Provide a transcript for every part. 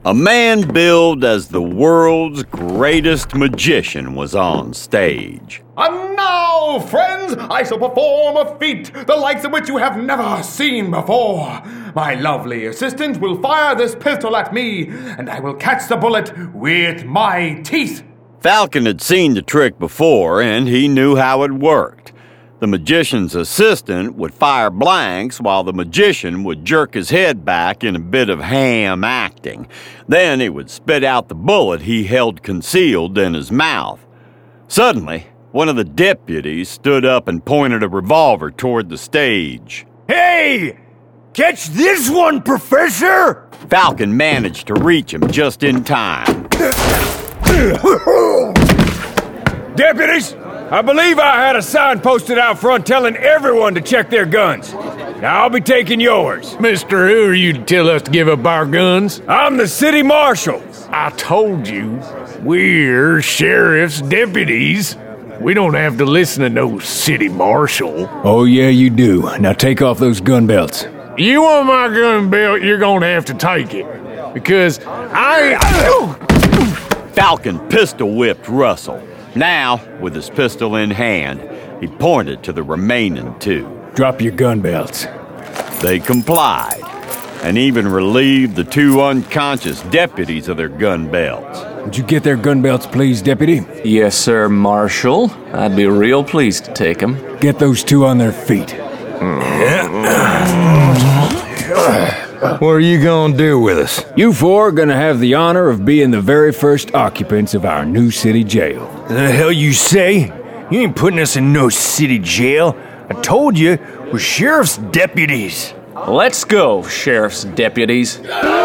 A man billed as the world's greatest magician was on stage. And now, friends, I shall perform a feat, the likes of which you have never seen before. My lovely assistant will fire this pistol at me, and I will catch the bullet with my teeth. Falcon had seen the trick before, and he knew how it worked. The magician's assistant would fire blanks while the magician would jerk his head back in a bit of ham acting. Then he would spit out the bullet he held concealed in his mouth. Suddenly, one of the deputies stood up and pointed a revolver toward the stage. Hey! Catch this one, Professor! Falcon managed to reach him just in time. Deputies, I believe I had a sign posted out front telling everyone to check their guns. Now I'll be taking yours. Mister, who are you to tell us to give up our guns? I'm the city marshal. I told you, we're sheriff's deputies. We don't have to listen to no city marshal. Oh, yeah, you do. Now take off those gun belts. You want my gun belt, you're gonna have to take it. Because Falcon pistol whipped Russell. Now, with his pistol in hand, he pointed to the remaining two. Drop your gun belts. They complied, and even relieved the two unconscious deputies of their gun belts. Would you get their gun belts, please, Deputy? Yes, sir, Marshal. I'd be real pleased to take them. Get those two on their feet. What are you gonna do with us? You four are gonna have the honor of being the very first occupants of our new city jail. The hell you say? You ain't putting us in no city jail. I told you, we're sheriff's deputies. Let's go, sheriff's deputies.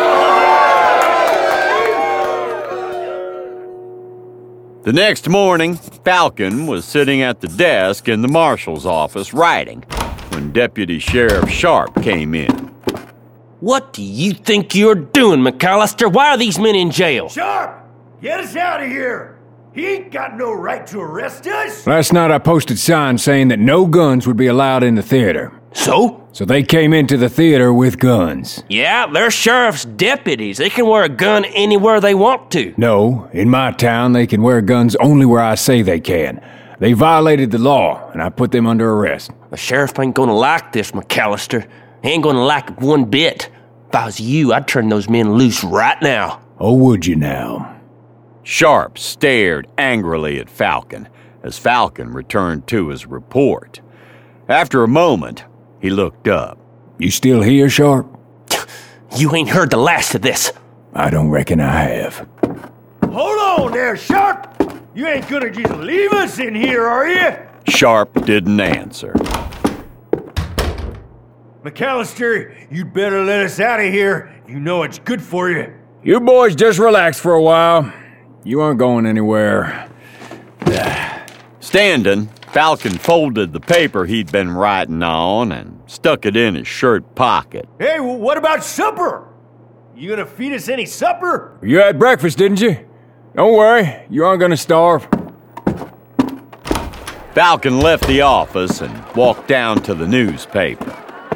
The next morning, Falcon was sitting at the desk in the marshal's office writing when Deputy Sheriff Sharp came in. What do you think you're doing, McAllister? Why are these men in jail? Sharp! Get us out of here! He ain't got no right to arrest us! Last night I posted signs saying that no guns would be allowed in the theater. So? So they came into the theater with guns. Yeah, they're sheriff's deputies. They can wear a gun anywhere they want to. No, in my town they can wear guns only where I say they can. They violated the law, and I put them under arrest. The sheriff ain't gonna like this, McAllister. He ain't gonna like it one bit. If I was you, I'd turn those men loose right now. Oh, would you now? Sharp stared angrily at Falcon as Falcon returned to his report. After a moment, he looked up. You still here, Sharp? You ain't heard the last of this. I don't reckon I have. Hold on there, Sharp! You ain't gonna just leave us in here, are you? Sharp didn't answer. McAllister, you'd better let us out of here. You know it's good for you. You boys just relax for a while. You aren't going anywhere. Standing, Falcon folded the paper he'd been writing on and stuck it in his shirt pocket. Hey, what about supper? You gonna feed us any supper? You had breakfast, didn't you? Don't worry, you aren't gonna starve. Falcon left the office and walked down to the newspaper.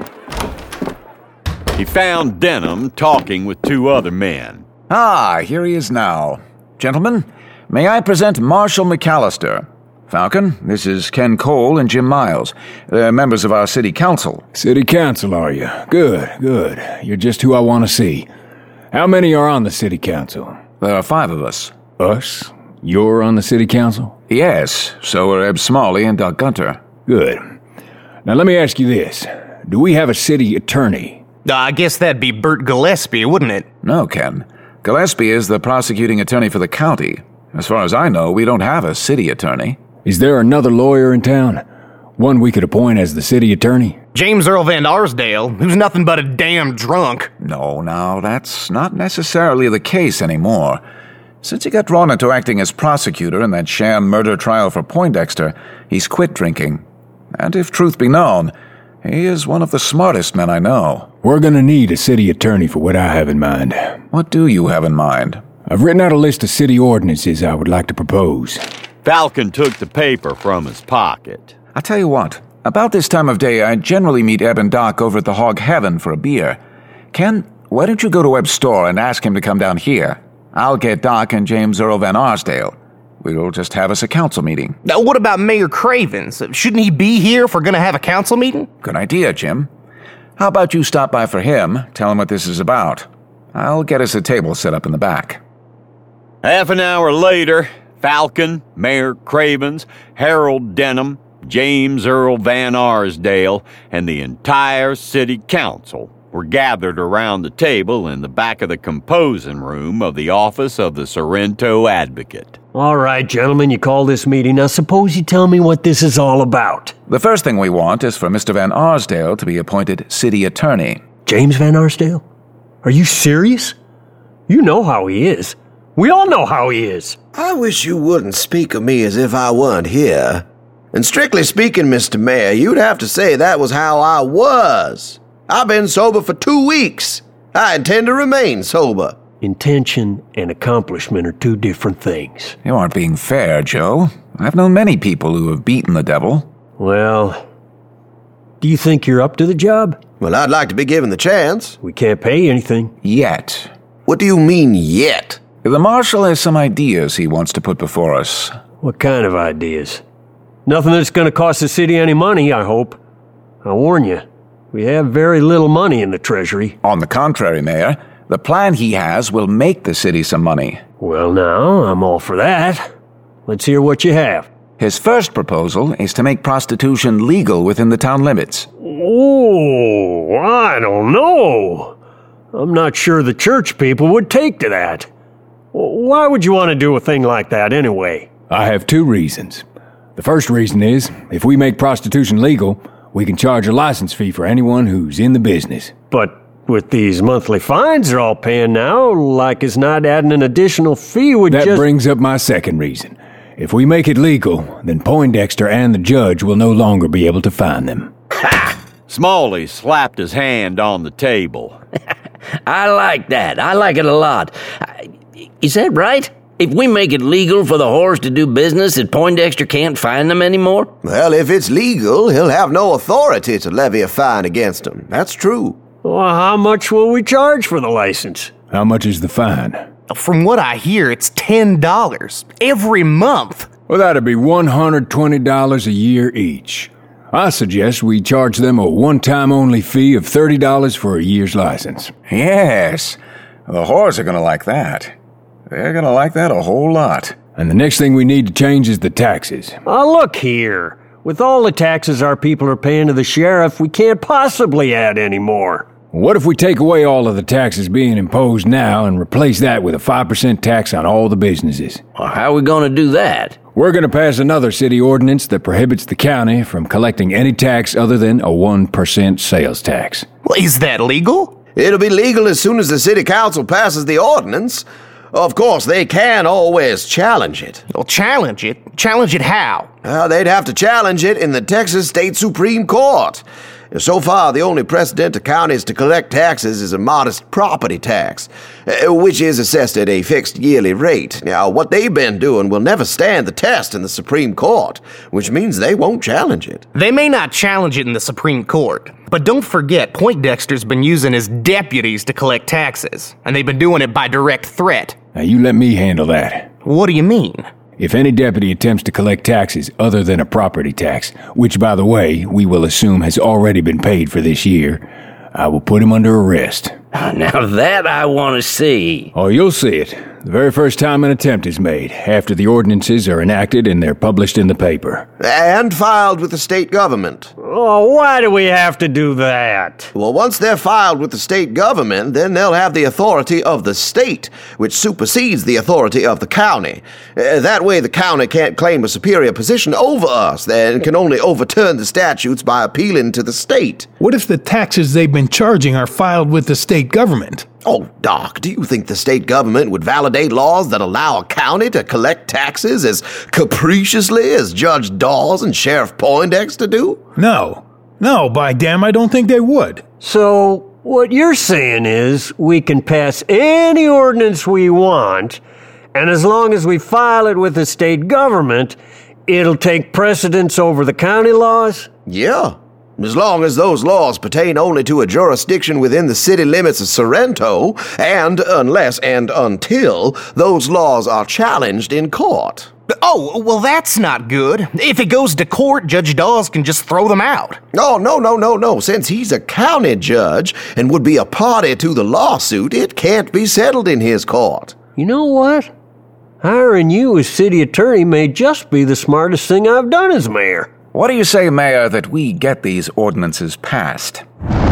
He found Denham talking with two other men. Ah, here he is now. Gentlemen, may I present Marshal McAllister. Falcon, this is Ken Cole and Jim Miles. They're members of our city council. City council, are you? Good, good. You're just who I want to see. How many are on the city council? There are 5 of us. Us? You're on the city council? Yes, so are Eb Smalley and Doug Gunter. Good. Now let me ask you this. Do we have a city attorney? I guess that'd be Bert Gillespie, wouldn't it? No, Ken. Gillespie is the prosecuting attorney for the county. As far as I know, we don't have a city attorney. Is there another lawyer in town? One we could appoint as the city attorney? James Earl Van Arsdale, who's nothing but a damn drunk. No, that's not necessarily the case anymore. Since he got drawn into acting as prosecutor in that sham murder trial for Poindexter, he's quit drinking. And if truth be known, he is one of the smartest men I know. We're gonna need a city attorney for what I have in mind. What do you have in mind? I've written out a list of city ordinances I would like to propose. Falcon took the paper from his pocket. I tell you what, about this time of day I generally meet Eb and Doc over at the Hog Heaven for a beer. Ken, why don't you go to Webb's store and ask him to come down here? I'll get Doc and James Earl Van Arsdale. We'll just have us a council meeting. Now, what about Mayor Cravens? Shouldn't he be here if we're gonna have a council meeting? Good idea, Jim. How about you stop by for him, tell him what this is about. I'll get us a table set up in the back. Half an hour later, Falcon, Mayor Cravens, Harold Denham, James Earl Van Arsdale, and the entire city council were gathered around the table in the back of the composing room of the office of the Sorrento Advocate. All right, gentlemen, you call this meeting. Now suppose you tell me what this is all about. The first thing we want is for Mr. Van Arsdale to be appointed city attorney. James Van Arsdale? Are you serious? You know how he is. We all know how he is. I wish you wouldn't speak of me as if I weren't here. And strictly speaking, Mr. Mayor, you'd have to say that was how I was. I've been sober for 2 weeks. I intend to remain sober. Intention and accomplishment are two different things. You aren't being fair, Joe. I've known many people who have beaten the devil. Well, do you think you're up to the job? Well, I'd like to be given the chance. We can't pay anything. Yet. What do you mean, yet? The marshal has some ideas he wants to put before us. What kind of ideas? Nothing that's going to cost the city any money, I hope. I warn you, we have very little money in the treasury. On the contrary, Mayor, the plan he has will make the city some money. Well, now, I'm all for that. Let's hear what you have. His first proposal is to make prostitution legal within the town limits. Oh, I don't know. I'm not sure the church people would take to that. Why would you want to do a thing like that anyway? I have 2 reasons. The first reason is, if we make prostitution legal, we can charge a license fee for anyone who's in the business. But with these monthly fines they're all paying now, like as not adding an additional fee would That brings up my second reason. If we make it legal, then Poindexter and the judge will no longer be able to fine them. Smalley slapped his hand on the table. I like that. I like it a lot. Is that right? If we make it legal for the whores to do business, that Poindexter can't fine them anymore? Well, if it's legal, he'll have no authority to levy a fine against them. That's true. Well, how much will we charge for the license? How much is the fine? From what I hear, it's $10 every month. Well, that'd be $120 a year each. I suggest we charge them a one-time only fee of $30 for a year's license. Yes, the whores are going to like that. They're going to like that a whole lot. And the next thing we need to change is the taxes. Look here. With all the taxes our people are paying to the sheriff, we can't possibly add any more. What if we take away all of the taxes being imposed now and replace that with a 5% tax on all the businesses? Well, how are we going to do that? We're going to pass another city ordinance that prohibits the county from collecting any tax other than a 1% sales tax. Well, is that legal? It'll be legal as soon as the city council passes the ordinance. Of course, they can always challenge it. Well, challenge it? Challenge it how? Well, they'd have to challenge it in the Texas State Supreme Court. So far, the only precedent to counties to collect taxes is a modest property tax, which is assessed at a fixed yearly rate. Now, what they've been doing will never stand the test in the Supreme Court, which means they won't challenge it. They may not challenge it in the Supreme Court, but don't forget Poindexter's been using his deputies to collect taxes, and they've been doing it by direct threat. Now, you let me handle that. What do you mean? If any deputy attempts to collect taxes other than a property tax, which, by the way, we will assume has already been paid for this year, I will put him under arrest. Now that I want to see. Oh, you'll see it. The very first time an attempt is made, after the ordinances are enacted and they're published in the paper. And filed with the state government. Oh, why do we have to do that? Well, once they're filed with the state government, then they'll have the authority of the state, which supersedes the authority of the county. That way the county can't claim a superior position over us, and can only overturn the statutes by appealing to the state. What if the taxes they've been charging are filed with the state government? Oh, Doc, do you think the state government would validate laws that allow a county to collect taxes as capriciously as Judge Dawes and Sheriff Poindexter do? No, by damn, I don't think they would. So, what you're saying is we can pass any ordinance we want, and as long as we file it with the state government, it'll take precedence over the county laws? Yeah. As long as those laws pertain only to a jurisdiction within the city limits of Sorrento, and unless and until those laws are challenged in court. Oh, well, that's not good. If it goes to court, Judge Dawes can just throw them out. Oh, no. Since he's a county judge and would be a party to the lawsuit, it can't be settled in his court. You know what? Hiring you as city attorney may just be the smartest thing I've done as mayor. What do you say, Mayor, that we get these ordinances passed?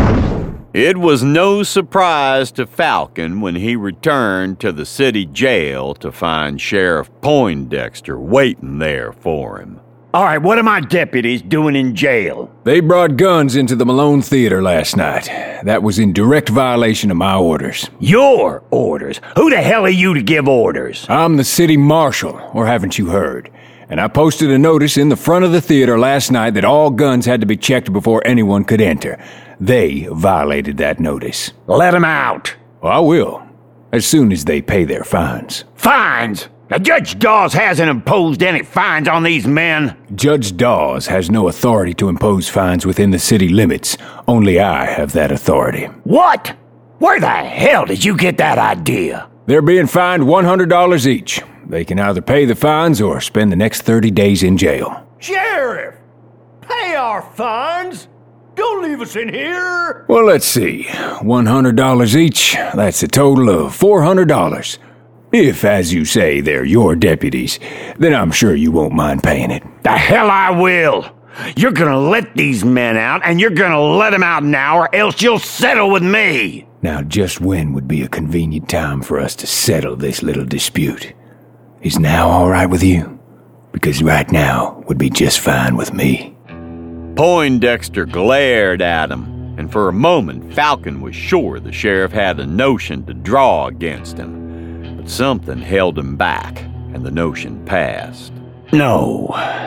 It was no surprise to Falcon when he returned to the city jail to find Sheriff Poindexter waiting there for him. All right, what are my deputies doing in jail? They brought guns into the Malone Theater last night. That was in direct violation of my orders. Your orders? Who the hell are you to give orders? I'm the city marshal, or haven't you heard? And I posted a notice in the front of the theater last night that all guns had to be checked before anyone could enter. They violated that notice. Let them out. Well, I will, as soon as they pay their fines. Fines? Now, Judge Dawes hasn't imposed any fines on these men. Judge Dawes has no authority to impose fines within the city limits. Only I have that authority. What? Where the hell did you get that idea? They're being fined $100 each. They can either pay the fines or spend the next 30 days in jail. Sheriff! Pay our fines! Don't leave us in here! Well, let's see. $100 each. That's a total of $400. If, as you say, they're your deputies, then I'm sure you won't mind paying it. The hell I will! You're gonna let these men out, and you're gonna let them out now, or else you'll settle with me! Now, just when would be a convenient time for us to settle this little dispute? Is now all right with you? Because right now would be just fine with me. Poindexter glared at him, and for a moment Falcon was sure the sheriff had a notion to draw against him. But something held him back, and the notion passed. No,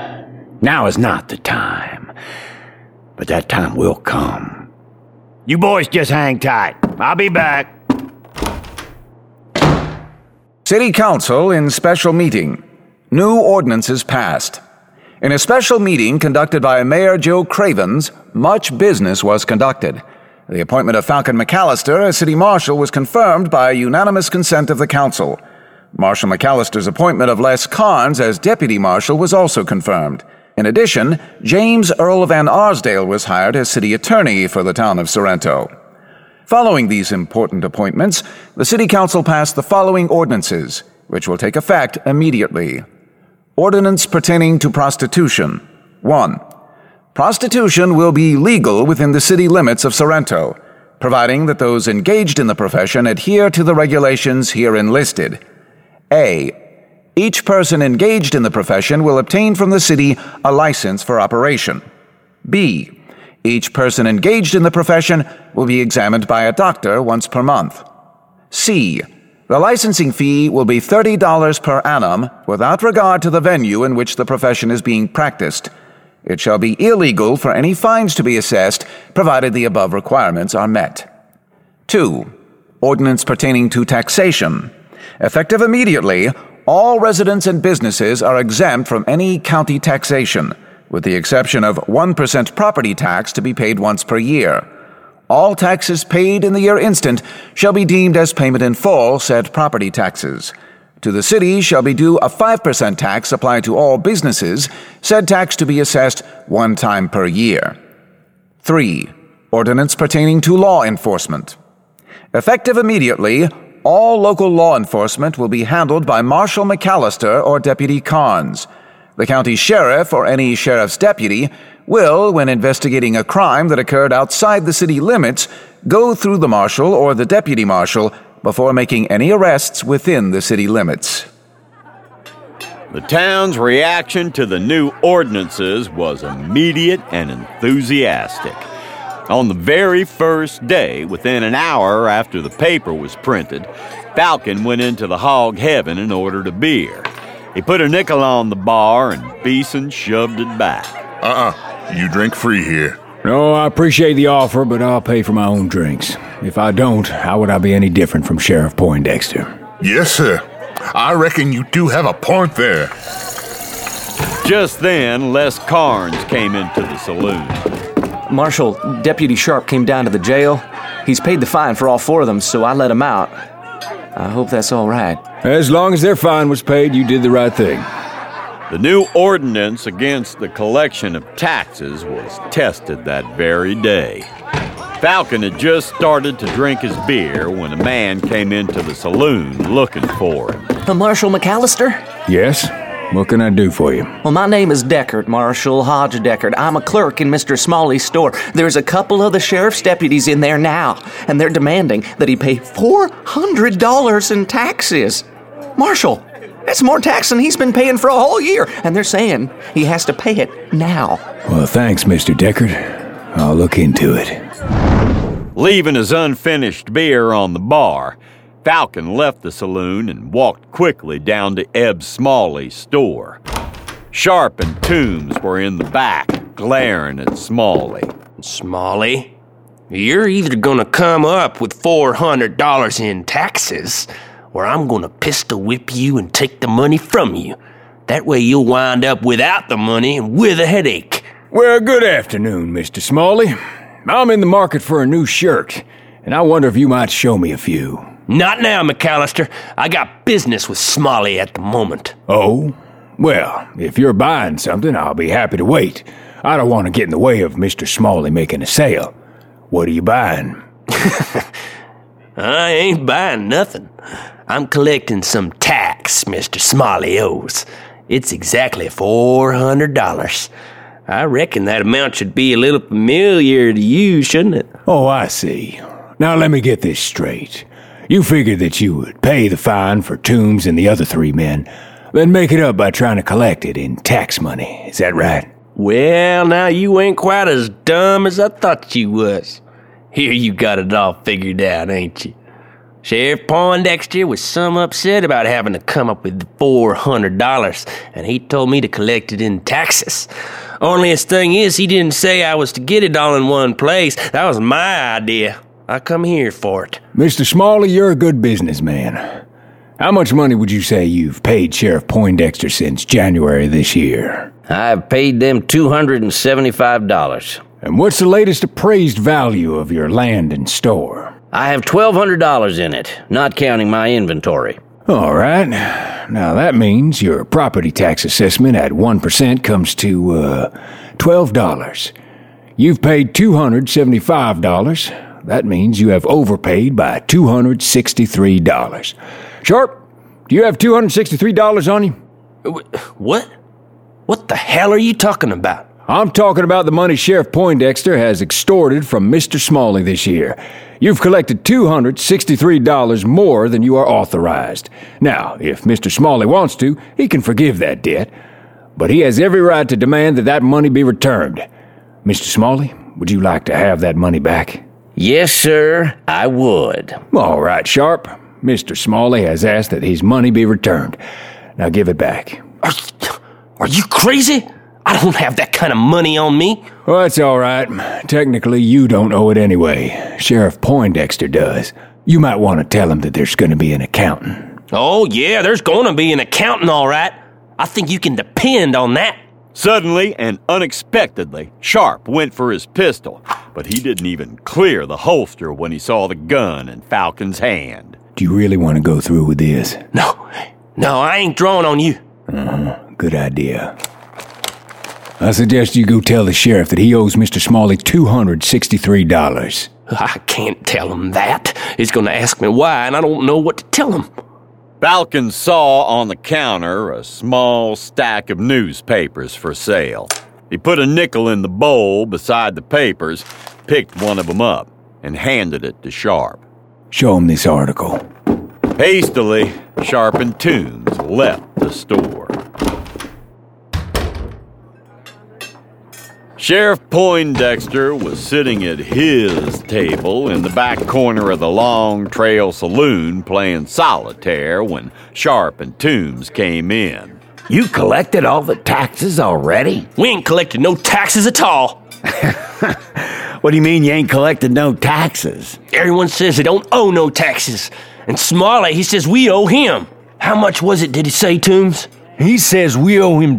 now is not the time. But that time will come. You boys just hang tight. I'll be back. City Council in special meeting. New ordinances passed. In a special meeting conducted by Mayor Joe Cravens, much business was conducted. The appointment of Falcon McAllister as city marshal was confirmed by unanimous consent of the council. Marshal McAllister's appointment of Les Carnes as deputy marshal was also confirmed. In addition, James Earl Van Arsdale was hired as city attorney for the town of Sorrento. Following these important appointments, the City Council passed the following ordinances, which will take effect immediately. Ordinance pertaining to prostitution. 1. Prostitution will be legal within the city limits of Sorrento, providing that those engaged in the profession adhere to the regulations herein listed. A. Each person engaged in the profession will obtain from the city a license for operation. B. Each person engaged in the profession will be examined by a doctor once per month. C. The licensing fee will be $30 per annum without regard to the venue in which the profession is being practiced. It shall be illegal for any fines to be assessed, provided the above requirements are met. 2. Ordinance pertaining to taxation. Effective immediately, all residents and businesses are exempt from any county taxation, with the exception of 1% property tax to be paid once per year. All taxes paid in the year instant shall be deemed as payment in full said property taxes. To the city shall be due a 5% tax applied to all businesses, said tax to be assessed one time per year. 3. Ordinance pertaining to law enforcement. Effective immediately, all local law enforcement will be handled by Marshal McAllister or Deputy Carnes. The county sheriff or any sheriff's deputy will, when investigating a crime that occurred outside the city limits, go through the marshal or the deputy marshal before making any arrests within the city limits. The town's reaction to the new ordinances was immediate and enthusiastic. On the very first day, within an hour after the paper was printed, Falcon went into the Hog Heaven and ordered a beer. He put a nickel on the bar and Beeson shoved it back. You drink free here. No, I appreciate the offer, but I'll pay for my own drinks. If I don't, how would I be any different from Sheriff Poindexter? Yes, sir. I reckon you do have a point there. Just then, Les Carnes came into the saloon. Marshal, Deputy Sharp came down to the jail. He's paid the fine for all 4 of them, so I let him out. I hope that's all right. As long as their fine was paid, you did the right thing. The new ordinance against the collection of taxes was tested that very day. Falcon had just started to drink his beer when a man came into the saloon looking for him. Marshal McAllister? Yes? What can I do for you? Well, my name is Deckard, Marshal Hodge Deckard. I'm a clerk in Mr. Smalley's store. There's a couple of the sheriff's deputies in there now, and they're demanding that he pay $400 in taxes. Marshal, that's more tax than he's been paying for a whole year, and they're saying he has to pay it now. Well, thanks, Mr. Deckard. I'll look into it. Leaving his unfinished beer on the bar, Falcon left the saloon and walked quickly down to Eb Smalley's store. Sharp and Toombs were in the back, glaring at Smalley. Smalley, you're either gonna come up with $400 in taxes, or I'm gonna pistol whip you and take the money from you. That way you'll wind up without the money and with a headache. Well, good afternoon, Mr. Smalley. I'm in the market for a new shirt, and I wonder if you might show me a few. Not now, McAllister. I got business with Smalley at the moment. Oh? Well, if you're buying something, I'll be happy to wait. I don't want to get in the way of Mr. Smalley making a sale. What are you buying? I ain't buying nothing. I'm collecting some tax Mr. Smalley owes. It's exactly $400. I reckon that amount should be a little familiar to you, shouldn't it? Oh, I see. Now let me get this straight. You figured that you would pay the fine for Toombs and the other 3 men, then make it up by trying to collect it in tax money. Is that right? Well, now you ain't quite as dumb as I thought you was. Here you got it all figured out, ain't you? Sheriff Poindexter was some upset about having to come up with the $400, and he told me to collect it in taxes. Onlyest thing is, he didn't say I was to get it all in one place. That was my idea. I come here for it. Mr. Smalley, you're a good businessman. How much money would you say you've paid Sheriff Poindexter since January this year? I've paid them $275. And what's the latest appraised value of your land and store? I have $1,200 in it, not counting my inventory. All right. Now that means your property tax assessment at 1% comes to, $12. You've paid $275. That means you have overpaid by $263. Sharp, do you have $263 on you? What? What the hell are you talking about? I'm talking about the money Sheriff Poindexter has extorted from Mr. Smalley this year. You've collected $263 more than you are authorized. Now, if Mr. Smalley wants to, he can forgive that debt. But he has every right to demand that money be returned. Mr. Smalley, would you like to have that money back? Yes, sir, I would. All right, Sharp. Mr. Smalley has asked that his money be returned. Now give it back. Are you crazy? I don't have that kind of money on me. Well, that's all right. Technically, you don't owe it anyway. Sheriff Poindexter does. You might want to tell him that there's going to be an accountant. Oh, yeah, there's going to be an accountant, all right. I think you can depend on that. Suddenly and unexpectedly, Sharp went for his pistol, but he didn't even clear the holster when he saw the gun in Falcon's hand. Do you really want to go through with this? No, I ain't drawing on you. Good idea. I suggest you go tell the sheriff that he owes Mr. Smalley $263. I can't tell him that. He's going to ask me why, and I don't know what to tell him. Falcon saw on the counter a small stack of newspapers for sale. He put a nickel in the bowl beside the papers, picked one of them up, and handed it to Sharp. Show him this article. Hastily, Sharp and Toombs left the store. Sheriff Poindexter was sitting at his table in the back corner of the Long Trail Saloon playing solitaire when Sharp and Toombs came in. You collected all the taxes already? We ain't collected no taxes at all. What do you mean you ain't collected no taxes? Everyone says they don't owe no taxes. And Smalley, he says we owe him. How much was it, did he say, Toombs? He says we owe him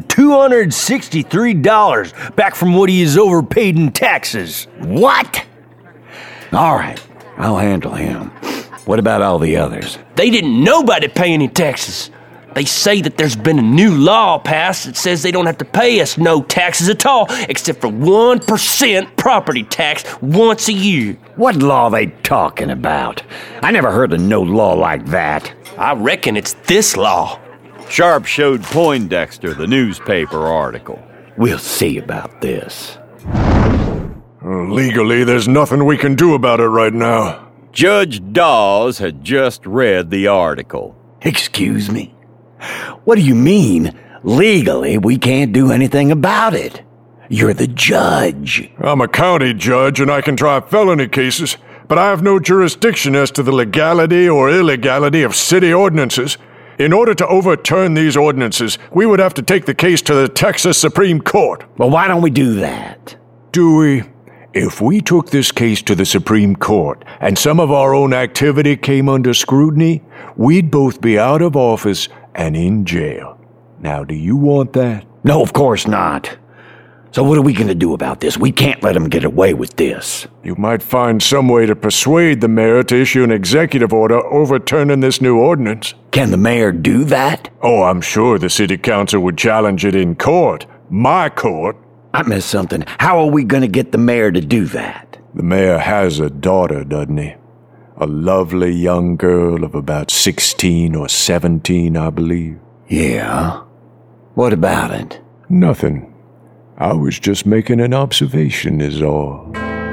$263 back from what he has overpaid in taxes. What? All right, I'll handle him. What about all the others? They didn't nobody pay any taxes. They say that there's been a new law passed that says they don't have to pay us no taxes at all, except for 1% property tax once a year. What law they talking about? I never heard of no law like that. I reckon it's this law. Sharp showed Poindexter the newspaper article. We'll see about this. Legally, there's nothing we can do about it right now. Judge Dawes had just read the article. Excuse me? What do you mean, legally, we can't do anything about it? You're the judge. I'm a county judge and I can try felony cases, but I have no jurisdiction as to the legality or illegality of city ordinances. In order to overturn these ordinances, we would have to take the case to the Texas Supreme Court. Well, why don't we do that? Dewey, if we took this case to the Supreme Court and some of our own activity came under scrutiny, we'd both be out of office and in jail. Now, do you want that? No, of course not. So what are we going to do about this? We can't let him get away with this. You might find some way to persuade the mayor to issue an executive order overturning this new ordinance. Can the mayor do that? Oh, I'm sure the city council would challenge it in court. My court. I missed something. How are we going to get the mayor to do that? The mayor has a daughter, doesn't he? A lovely young girl of about 16 or 17, I believe. Yeah? What about it? Nothing. I was just making an observation is all.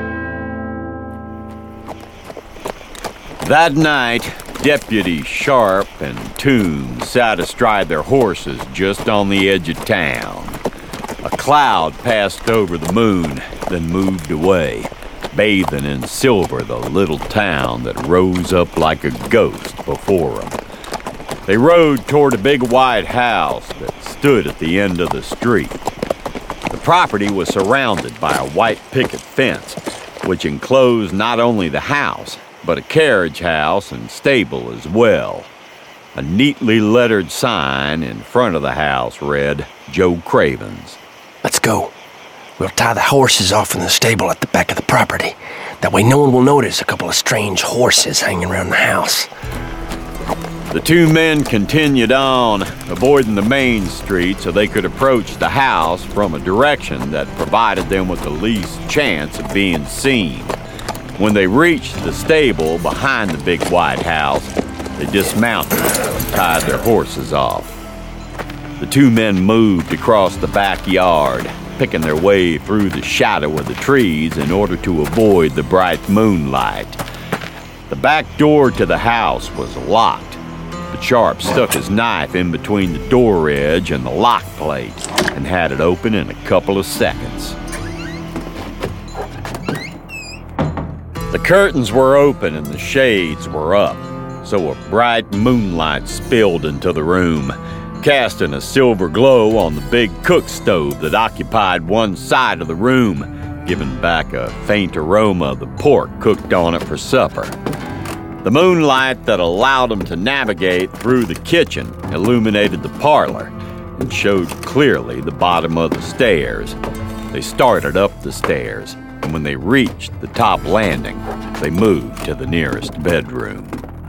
That night, Deputies Sharp and Toombs sat astride their horses just on the edge of town. A cloud passed over the moon, then moved away, bathing in silver the little town that rose up like a ghost before them. They rode toward a big white house that stood at the end of the street. The property was surrounded by a white picket fence, which enclosed not only the house, but a carriage house and stable as well. A neatly lettered sign in front of the house read, Joe Craven's. Let's go. We'll tie the horses off in the stable at the back of the property. That way no one will notice a couple of strange horses hanging around the house. The two men continued on, avoiding the main street so they could approach the house from a direction that provided them with the least chance of being seen. When they reached the stable behind the big white house, they dismounted and tied their horses off. The two men moved across the backyard, picking their way through the shadow of the trees in order to avoid the bright moonlight. The back door to the house was locked. But Sharp stuck his knife in between the door edge and the lock plate and had it open in a couple of seconds. The curtains were open and the shades were up, so a bright moonlight spilled into the room, casting a silver glow on the big cook stove that occupied one side of the room, giving back a faint aroma of the pork cooked on it for supper. The moonlight that allowed them to navigate through the kitchen illuminated the parlor and showed clearly the bottom of the stairs. They started up the stairs, and when they reached the top landing, they moved to the nearest bedroom.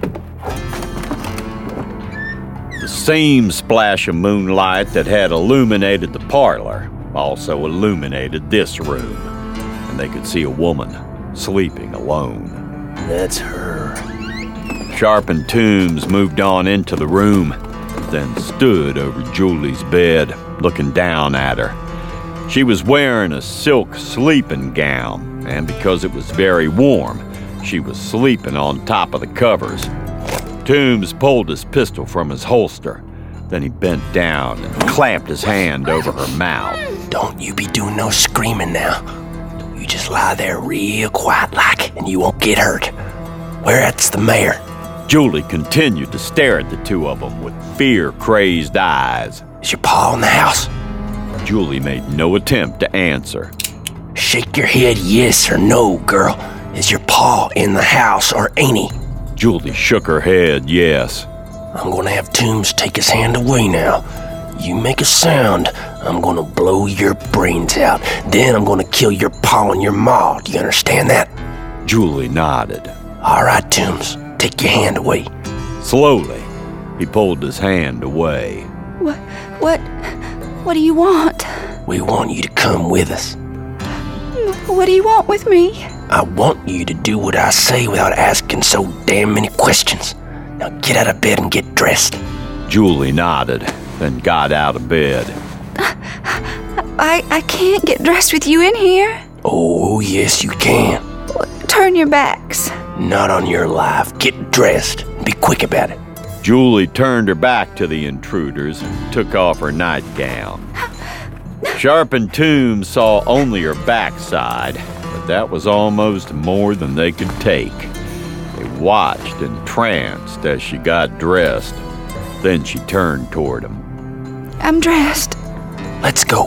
The same splash of moonlight that had illuminated the parlor also illuminated this room, and they could see a woman sleeping alone. That's her. Sharp and Toombs moved on into the room, then stood over Julie's bed, looking down at her. She was wearing a silk sleeping gown, and because it was very warm, she was sleeping on top of the covers. Toombs pulled his pistol from his holster. Then he bent down and clamped his hand over her mouth. Don't you be doing no screaming now. You just lie there real quiet like, and you won't get hurt. Where's the mayor? Julie continued to stare at the two of them with fear-crazed eyes. Is your pa in the house? Julie made no attempt to answer. Shake your head yes or no, girl. Is your pa in the house or ain't he? Julie shook her head yes. I'm gonna have Toombs take his hand away now. You make a sound, I'm gonna blow your brains out. Then I'm gonna kill your pa and your ma. Do you understand that? Julie nodded. All right, Toombs, take your hand away. Slowly, he pulled his hand away. What do you want? We want you to come with us. What do you want with me? I want you to do what I say without asking so damn many questions. Now get out of bed and get dressed. Julie nodded, then got out of bed. I can't get dressed with you in here. Oh, yes, you can. Turn your backs. Not on your life. Get dressed. Be quick about it. Julie turned her back to the intruders and took off her nightgown. Sharp and Toombs saw only her backside, but that was almost more than they could take. They watched entranced as she got dressed. Then she turned toward him. I'm dressed. Let's go.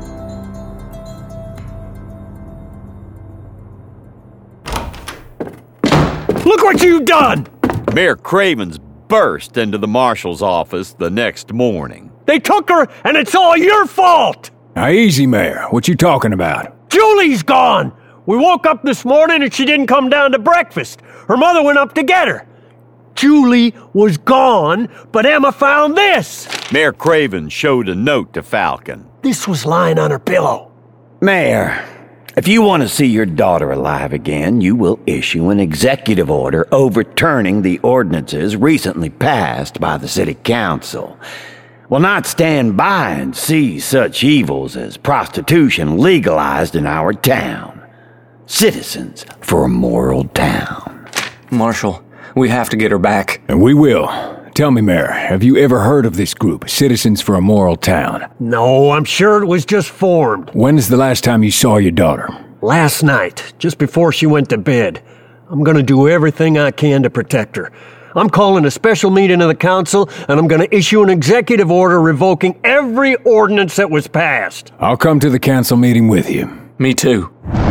Look what you've done! Mayor Cravens burst into the marshal's office the next morning. They took her, and it's all your fault! Now, easy, Mayor. What you talking about? Julie's gone! We woke up this morning and she didn't come down to breakfast. Her mother went up to get her. Julie was gone, but Emma found this. Mayor Cravens showed a note to Falcon. This was lying on her pillow. Mayor, if you want to see your daughter alive again, you will issue an executive order overturning the ordinances recently passed by the city council. Will not stand by and see such evils as prostitution legalized in our town. Citizens for a moral town. Marshal, we have to get her back. And we will. Tell me, Mayor, have you ever heard of this group, Citizens for a Moral Town? No, I'm sure it was just formed. When is the last time you saw your daughter? Last night, just before she went to bed. I'm gonna do everything I can to protect her. I'm calling a special meeting of the council, and I'm gonna issue an executive order revoking every ordinance that was passed. I'll come to the council meeting with you. Me too.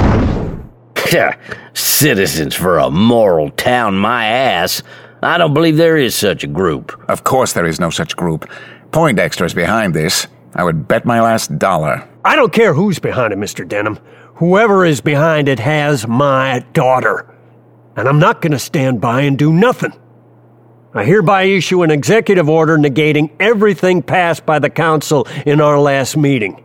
Citizens for a Moral Town, my ass. I don't believe there is such a group. Of course there is no such group. Poindexter is behind this. I would bet my last dollar. I don't care who's behind it, Mr. Denham. Whoever is behind it has my daughter. And I'm not going to stand by and do nothing. I hereby issue an executive order negating everything passed by the council in our last meeting.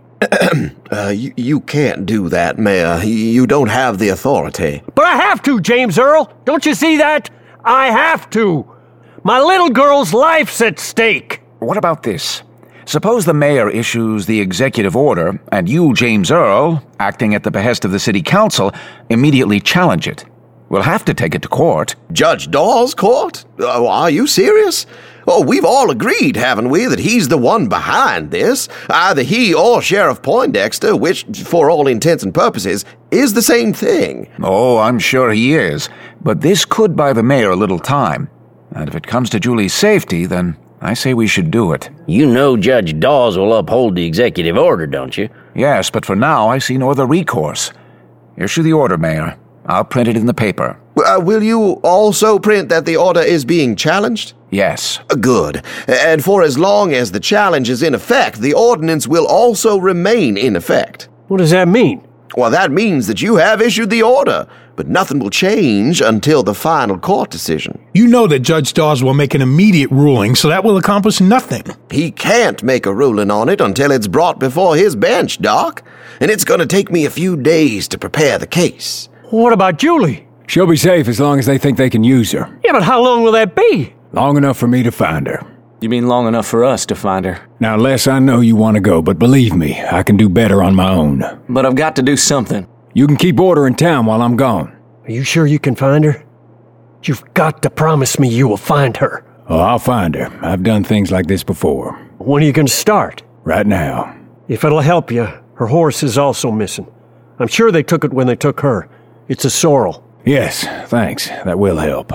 You can't do that, Mayor. You don't have the authority. But I have to, James Earl. Don't you see that? I have to. My little girl's life's at stake. What about this? Suppose the mayor issues the executive order, and you, James Earl, acting at the behest of the city council, immediately challenge it. We'll have to take it to court. Judge Dawes' court? Are you serious? Oh, we've all agreed, haven't we, that he's the one behind this? Either he or Sheriff Poindexter, which, for all intents and purposes, is the same thing. Oh, I'm sure he is. But this could buy the mayor a little time. And if it comes to Julie's safety, then I say we should do it. You know Judge Dawes will uphold the executive order, don't you? Yes, but for now I see no other recourse. Issue the order, Mayor. I'll print it in the paper. Will you also print that the order is being challenged? Yes. Good. And for as long as the challenge is in effect, the ordinance will also remain in effect. What does that mean? Well, that means that you have issued the order, but nothing will change until the final court decision. You know that Judge Dawes will make an immediate ruling, so that will accomplish nothing. He can't make a ruling on it until it's brought before his bench, Doc. And it's going to take me a few days to prepare the case. What about Julie? She'll be safe as long as they think they can use her. Yeah, but how long will that be? Long enough for me to find her. You mean long enough for us to find her? Now, Les, I know you want to go, but believe me, I can do better on my own. But I've got to do something. You can keep order in town while I'm gone. Are you sure you can find her? You've got to promise me you will find her. Oh, I'll find her. I've done things like this before. When are you going to start? Right now. If it'll help you, her horse is also missing. I'm sure they took it when they took her. It's a sorrel. Yes, thanks. That will help.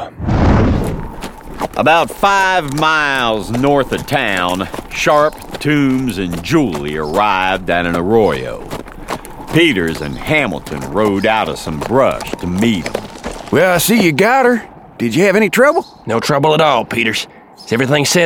About 5 miles north of town, Sharp, Toombs, and Julie arrived at an arroyo. Peters and Hamilton rode out of some brush to meet them. Well, I see you got her. Did you have any trouble? No trouble at all, Peters. Is everything set up?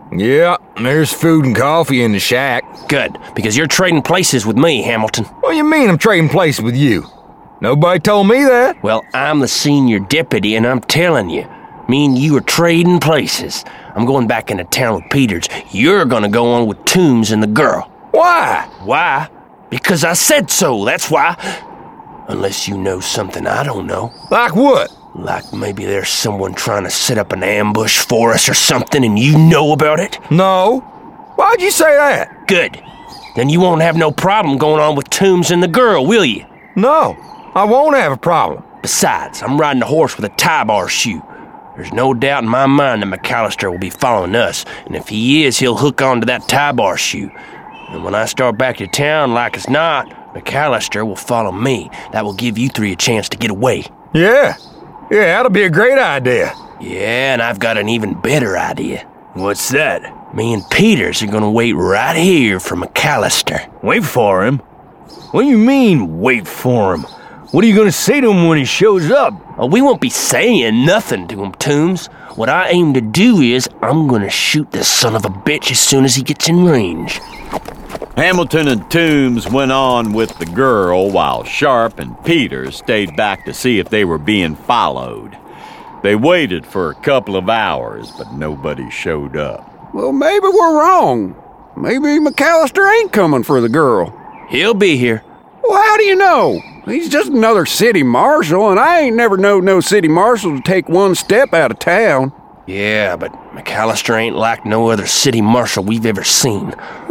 Yeah, there's food and coffee in the shack. Good, because you're trading places with me, Hamilton. What do you mean I'm trading places with you? Nobody told me that. Well, I'm the senior deputy, and I'm telling you, me and you are trading places. I'm going back into town with Peters. You're gonna go on with Toombs and the girl. Why? Why? Because I said so, that's why. Unless you know something I don't know. Like what? Like maybe there's someone trying to set up an ambush for us or something and you know about it? No. Why'd you say that? Good. Then you won't have no problem going on with Toombs and the girl, will you? No, I won't have a problem. Besides, I'm riding a horse with a tie-bar shoe. There's no doubt in my mind that McAllister will be following us, and if he is, he'll hook onto that tie-bar shoe. And when I start back to town, like as not, McAllister will follow me. That will give you three a chance to get away. Yeah, that'll be a great idea. Yeah, and I've got an even better idea. What's that? Me and Peters are gonna wait right here for McAllister. Wait for him? What do you mean, wait for him? What are you gonna say to him when he shows up? Oh, we won't be saying nothing to him, Toombs. What I aim to do is, I'm gonna shoot this son of a bitch as soon as he gets in range. Hamilton and Toombs went on with the girl while Sharp and Peters stayed back to see if they were being followed. They waited for a couple of hours, but nobody showed up. Well, maybe we're wrong. Maybe McAllister ain't coming for the girl. He'll be here. Well, how do you know? He's just another city marshal, and I ain't never known no city marshal to take one step out of town. Yeah, but McAllister ain't like no other city marshal we've ever seen.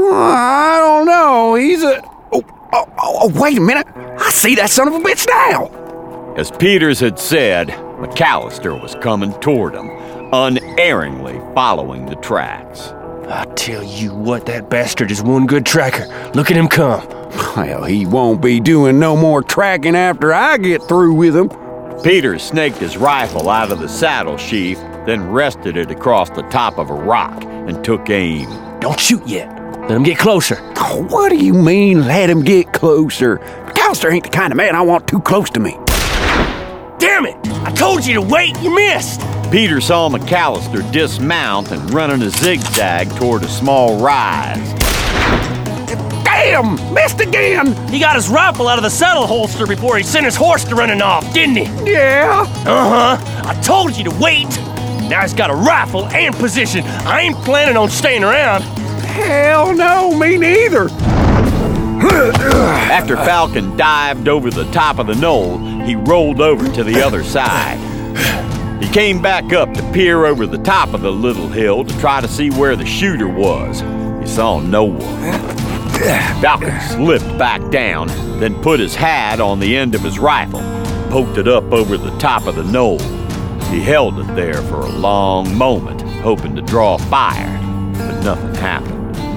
I don't know. He's a... Oh, wait a minute. I see that son of a bitch now. As Peters had said, McAllister was coming toward him, unerringly following the tracks. I tell you what, that bastard is one good tracker. Look at him come. Well, he won't be doing no more tracking after I get through with him. Peters snaked his rifle out of the saddle sheath, then rested it across the top of a rock and took aim. Don't shoot yet. Let him get closer. Oh, what do you mean, let him get closer? McAllister ain't the kind of man I want too close to me. Damn it! I told you to wait, you missed! Peter saw McAllister dismount and run in a zigzag toward a small rise. Damn! Missed again! He got his rifle out of the saddle holster before he sent his horse to running off, didn't he? Yeah. Uh-huh. I told you to wait. Now he's got a rifle and position. I ain't planning on staying around. Hell no, me neither. After Falcon dived over the top of the knoll, he rolled over to the other side. He came back up to peer over the top of the little hill to try to see where the shooter was. He saw no one. Falcon slipped back down, then put his hat on the end of his rifle, poked it up over the top of the knoll. He held it there for a long moment, hoping to draw fire, but nothing happened.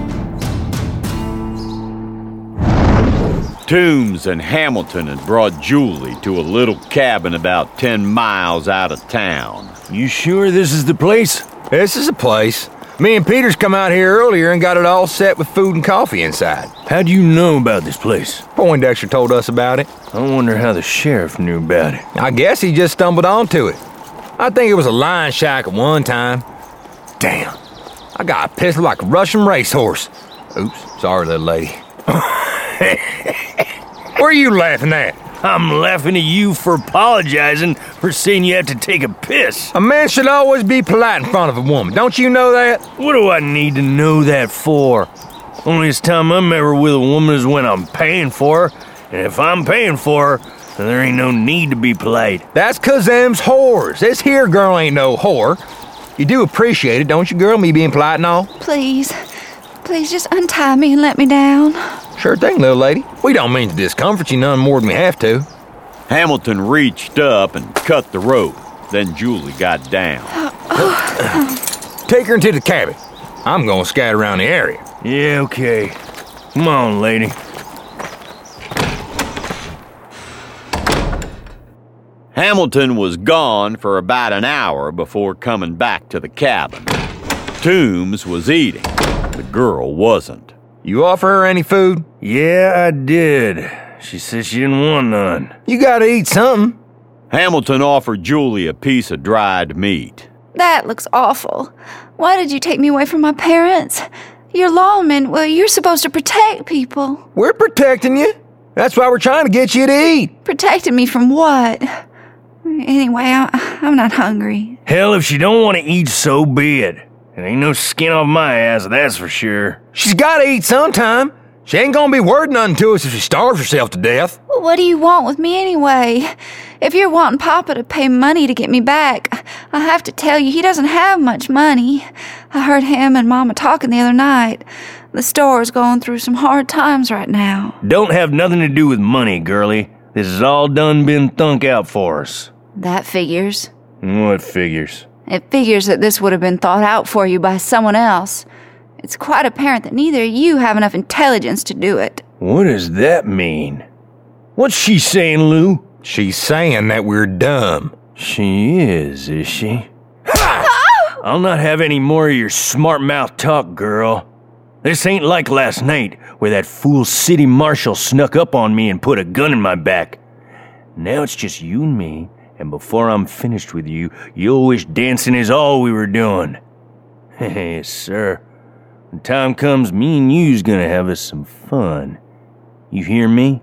Toombs and Hamilton had brought Julie to a little cabin about 10 miles out of town. You sure this is the place? This is the place. Me and Peters come out here earlier and got it all set with food and coffee inside. How'd you know about this place? Poindexter told us about it. I wonder how the sheriff knew about it. I guess he just stumbled onto it. I think it was a lion shack at one time. Damn, I got a pistol like a Russian racehorse. Oops, sorry, little lady. What are you laughing at? I'm laughing at you for apologizing for saying you have to take a piss. A man should always be polite in front of a woman. Don't you know that? What do I need to know that for? Only this time I'm ever with a woman is when I'm paying for her. And if I'm paying for her, then there ain't no need to be polite. That's 'cause them's whores. This here girl ain't no whore. You do appreciate it, don't you, girl, me being polite and all? Please just untie me and let me down. Sure thing, little lady. We don't mean to discomfort you none more than we have to. Hamilton reached up and cut the rope. Then Julie got down. Take her into the cabin. I'm gonna scatter around the area. Yeah, okay. Come on, lady. Hamilton was gone for about an hour before coming back to the cabin. Toombs was eating. The girl wasn't. You offer her any food? Yeah, I did. She said she didn't want none. You gotta eat something. Hamilton offered Julie a piece of dried meat. That looks awful. Why did you take me away from my parents? You're lawmen. Well, you're supposed to protect people. We're protecting you. That's why we're trying to get you to eat. Protecting me from what? Anyway, I'm not hungry. Hell, if she don't want to eat, so be it. It ain't no skin off my ass, that's for sure. She's got to eat sometime. She ain't gonna be worth nothing to us if she starves herself to death. Well, what do you want with me anyway? If you're wanting Papa to pay money to get me back, I have to tell you, he doesn't have much money. I heard him and Mama talking the other night. The store's going through some hard times right now. Don't have nothing to do with money, girlie. This has all done been thunk out for us. That figures. What figures? It figures that this would have been thought out for you by someone else. It's quite apparent that neither of you have enough intelligence to do it. What does that mean? What's she saying, Lou? She's saying that we're dumb. She is she? I'll not have any more of your smart mouth talk, girl. This ain't like last night, where that fool city marshal snuck up on me and put a gun in my back. Now it's just you and me, and before I'm finished with you, you'll wish dancing is all we were doing. Hey, sir. When time comes, me and you's gonna have us some fun. You hear me?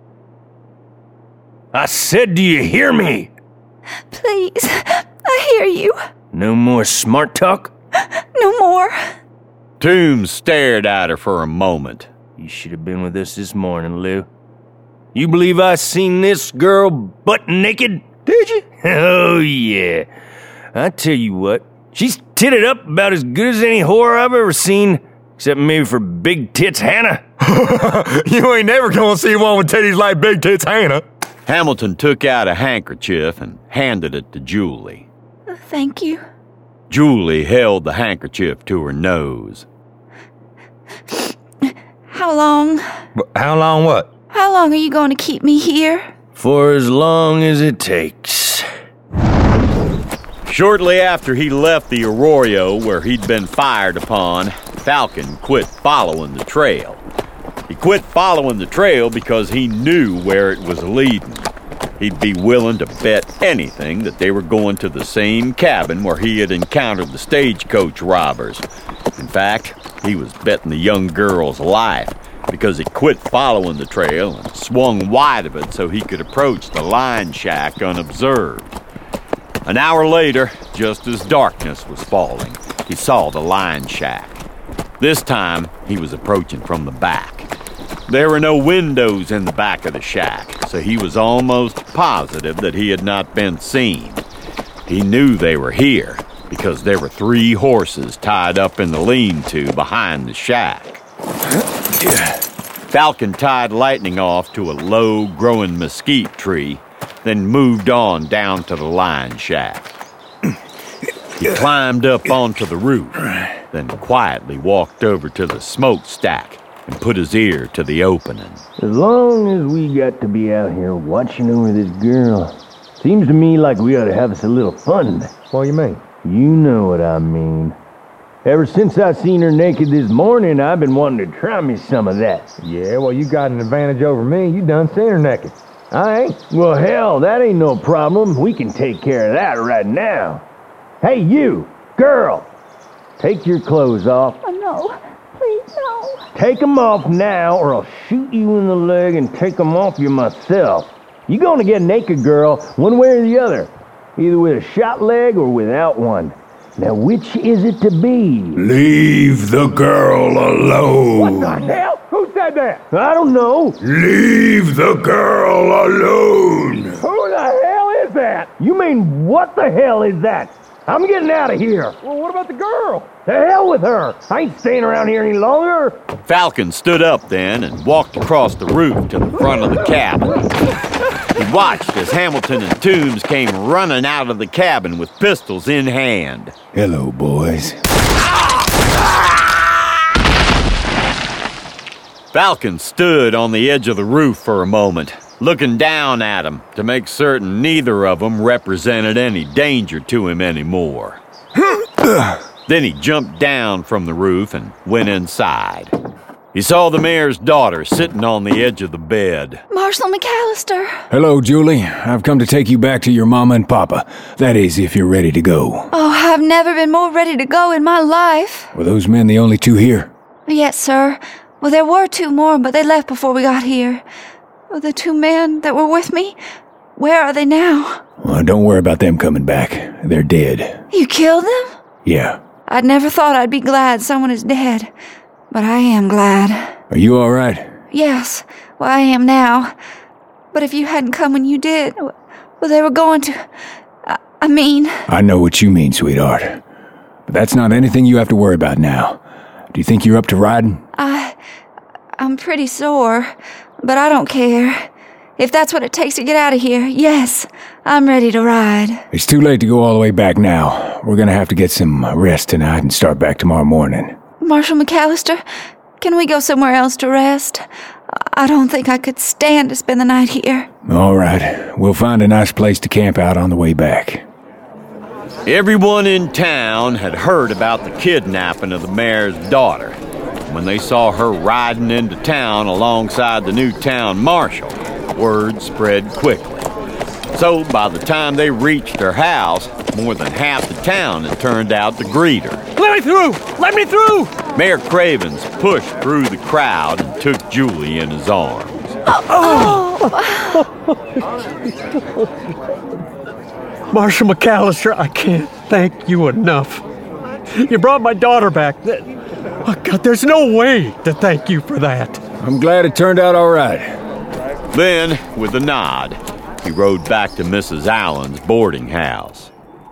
I said, do you hear me? Please, I hear you. No more smart talk? No more. Toombs stared at her for a moment. You should have been with us this morning, Lou. You believe I seen this girl butt naked? Did you? Oh, yeah. I tell you what, she's titted up about as good as any whore I've ever seen, except maybe for Big Tits Hannah. You ain't never gonna see one with titties like Big Tits Hannah. Hamilton took out a handkerchief and handed it to Julie. Thank you. Julie held the handkerchief to her nose. How long? How long what? How long are you going to keep me here? For as long as it takes. Shortly after he left the arroyo where he'd been fired upon, Falcon quit following the trail. He quit following the trail because he knew where it was leading. He'd be willing to bet anything that they were going to the same cabin where he had encountered the stagecoach robbers. In fact, he was betting the young girl's life because he quit following the trail and swung wide of it so he could approach the line shack unobserved. An hour later, just as darkness was falling, he saw the line shack. This time, he was approaching from the back. There were no windows in the back of the shack, so he was almost positive that he had not been seen. He knew they were here because there were 3 horses tied up in the lean-to behind the shack. Falcon tied Lightning off to a low-growing mesquite tree, then moved on down to the line shack. He climbed up onto the roof, then quietly walked over to the smokestack and put his ear to the opening. As long as we got to be out here watching over this girl, seems to me like we ought to have us a little fun. What do you mean? You know what I mean. Ever since I seen her naked this morning, I've been wanting to try me some of that. Yeah, well, you got an advantage over me. You done seen her naked. I ain't? Well, hell, that ain't no problem. We can take care of that right now. Hey, you, girl, take your clothes off. Oh, no. Please, no. Take them off now, or I'll shoot you in the leg and take them off you myself. You gonna get naked, girl, one way or the other. Either with a shot leg or without one. Now, which is it to be? Leave the girl alone. What the hell? Who said that? I don't know. Leave the girl alone. Who the hell is that? You mean, what the hell is that? I'm getting out of here. Well, what about the girl? The hell with her. I ain't staying around here any longer. Falcon stood up then and walked across the roof to the front of the cabin. He watched as Hamilton and Toombs came running out of the cabin with pistols in hand. Hello, boys. Falcon stood on the edge of the roof for a moment, looking down at them to make certain neither of them represented any danger to him anymore. Then he jumped down from the roof and went inside. He saw the mayor's daughter sitting on the edge of the bed. Marshal McAllister. Hello, Julie. I've come to take you back to your mama and papa. That is, if you're ready to go. Oh, I've never been more ready to go in my life. Were those men the only two here? Yes, sir. Well, there were two more, but they left before we got here. Well, the two men that were with me, where are they now? Well, don't worry about them coming back. They're dead. You killed them? Yeah. I'd never thought I'd be glad someone is dead. But I am glad. Are you all right? Yes, well, I am now. But if you hadn't come when you did, well, they were going to... I mean... I know what you mean, sweetheart. But that's not anything you have to worry about now. Do you think you're up to riding? I'm pretty sore, but I don't care. If that's what it takes to get out of here, yes, I'm ready to ride. It's too late to go all the way back now. We're gonna have to get some rest tonight and start back tomorrow morning. Marshal McAllister, can we go somewhere else to rest? I don't think I could stand to spend the night here. All right. We'll find a nice place to camp out on the way back. Everyone in town had heard about the kidnapping of the mayor's daughter. When they saw her riding into town alongside the new town marshal, word spread quickly. So by the time they reached her house, more than half the town had turned out to greet her. Let me through! Let me through! Mayor Cravens pushed through the crowd and took Julie in his arms. Marshal McAllister, I can't thank you enough. You brought my daughter back. Oh, God, there's no way to thank you for that. I'm glad it turned out all right. Then, with a nod, he rode back to Mrs. Allen's boarding house.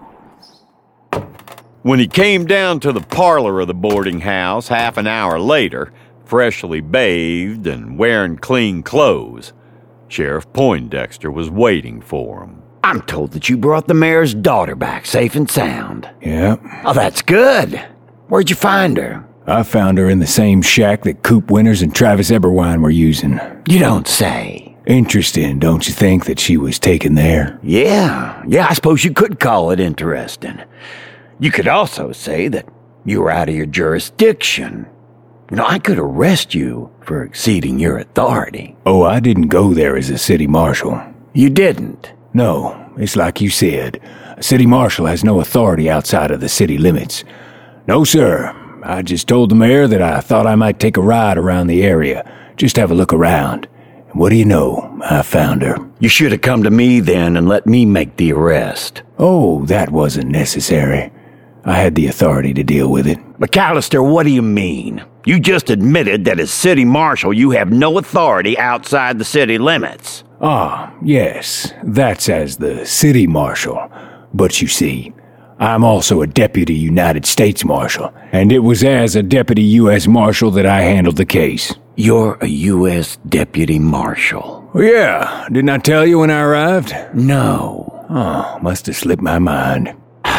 When he came down to the parlor of the boarding house half an hour later, freshly bathed and wearing clean clothes, Sheriff Poindexter was waiting for him. I'm told that you brought the mayor's daughter back safe and sound. Yeah. Oh, that's good. Where'd you find her? I found her in the same shack that Coop Winters and Travis Eberwine were using. You don't say. Interesting, don't you think, that she was taken there? Yeah, I suppose you could call it interesting. You could also say that you were out of your jurisdiction. You know, I could arrest you for exceeding your authority. Oh, I didn't go there as a city marshal. You didn't? No, it's like you said. A city marshal has no authority outside of the city limits. No, sir. I just told the mayor that I thought I might take a ride around the area, just have a look around. And what do you know? I found her. You should have come to me then and let me make the arrest. Oh, that wasn't necessary. I had the authority to deal with it. McAllister, what do you mean? You just admitted that as city marshal you have no authority outside the city limits. Ah, yes, that's as the city marshal. But you see, I'm also a deputy United States Marshal, and it was as a deputy U.S. Marshal that I handled the case. You're a U.S. Deputy Marshal? Well, yeah. Didn't I tell you when I arrived? No. Oh, must have slipped my mind.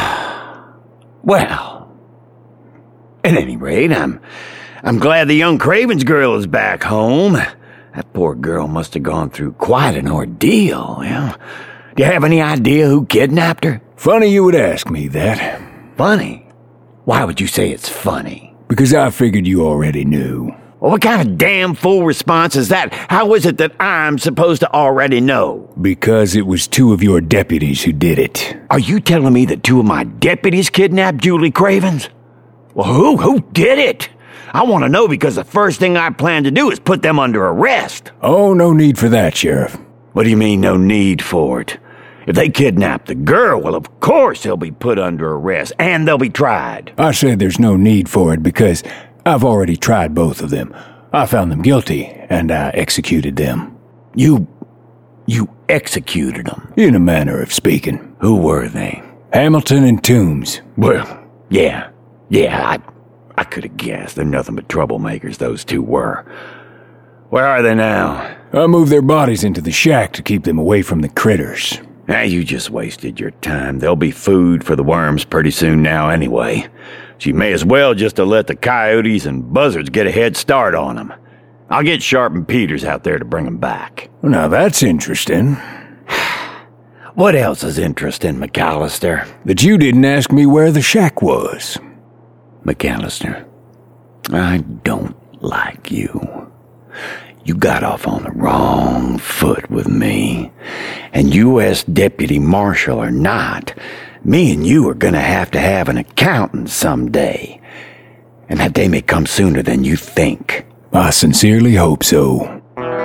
Well, at any rate, I'm glad the young Cravens girl is back home. That poor girl must have gone through quite an ordeal. Yeah. Do you have any idea who kidnapped her? Funny you would ask me that. Funny? Why would you say it's funny? Because I figured you already knew. Well, what kind of damn fool response is that? How is it that I'm supposed to already know? Because it was two of your deputies who did it. Are you telling me that two of my deputies kidnapped Julie Cravens? Well, who did it? I want to know because the first thing I plan to do is put them under arrest. Oh, no need for that, Sheriff. What do you mean, no need for it? If they kidnap the girl, well, of course they'll be put under arrest, and they'll be tried. I said there's no need for it because I've already tried both of them. I found them guilty, and I executed them. You executed them? In a manner of speaking. Who were they? Hamilton and Toombs. Well, yeah, I could have guessed. They're nothing but troublemakers, those two were. Where are they now? I moved their bodies into the shack to keep them away from the critters. You just wasted your time. There'll be food for the worms pretty soon now anyway. So you may as well just to let the coyotes and buzzards get a head start on them. I'll get Sharp and Peters out there to bring them back. Well, now that's interesting. What else is interesting, McAllister? That you didn't ask me where the shack was. McAllister, I don't like you. You got off on the wrong foot with me. And U.S. Deputy Marshal or not, me and you are gonna have to have an accountant someday. And that day may come sooner than you think. I sincerely hope so.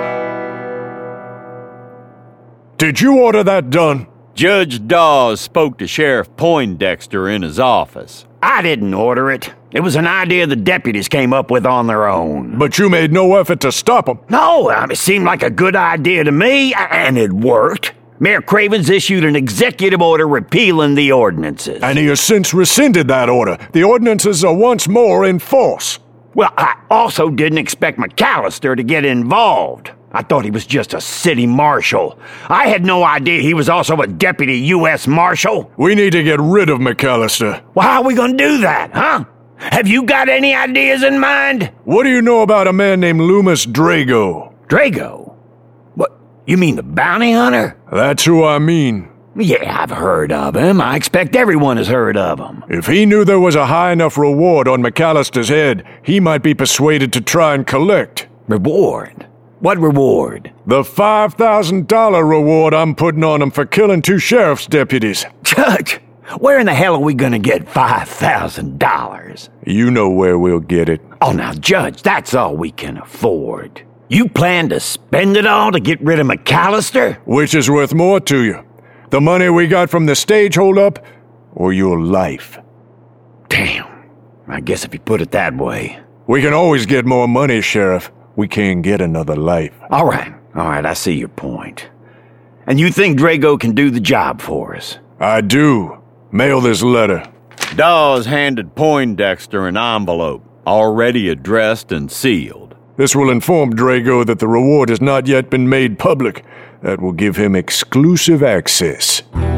Did you order that done? Judge Dawes spoke to Sheriff Poindexter in his office. I didn't order it. It was an idea the deputies came up with on their own. But you made no effort to stop them. No, it seemed like a good idea to me, and it worked. Mayor Cravens issued an executive order repealing the ordinances. And he has since rescinded that order. The ordinances are once more in force. Well, I also didn't expect McAllister to get involved. I thought he was just a city marshal. I had no idea he was also a deputy U.S. Marshal. We need to get rid of McAllister. Well, how are we going to do that, huh? Have you got any ideas in mind? What do you know about a man named Loomis Drago? Drago? What, you mean the bounty hunter? That's who I mean. Yeah, I've heard of him. I expect everyone has heard of him. If he knew there was a high enough reward on McAllister's head, he might be persuaded to try and collect. Reward? What reward? The $5,000 reward I'm putting on him for killing 2 sheriff's deputies. Judge, where in the hell are we gonna get $5,000? You know where we'll get it. Oh, now, Judge, that's all we can afford. You plan to spend it all to get rid of McAllister? Which is worth more to you? The money we got from the stage holdup, or your life? Damn. I guess if you put it that way. We can always get more money, Sheriff. We can't get another life. All right, I see your point. And you think Drago can do the job for us? I do. Mail this letter. Dawes handed Poindexter an envelope, already addressed and sealed. This will inform Drago that the reward has not yet been made public. That will give him exclusive access.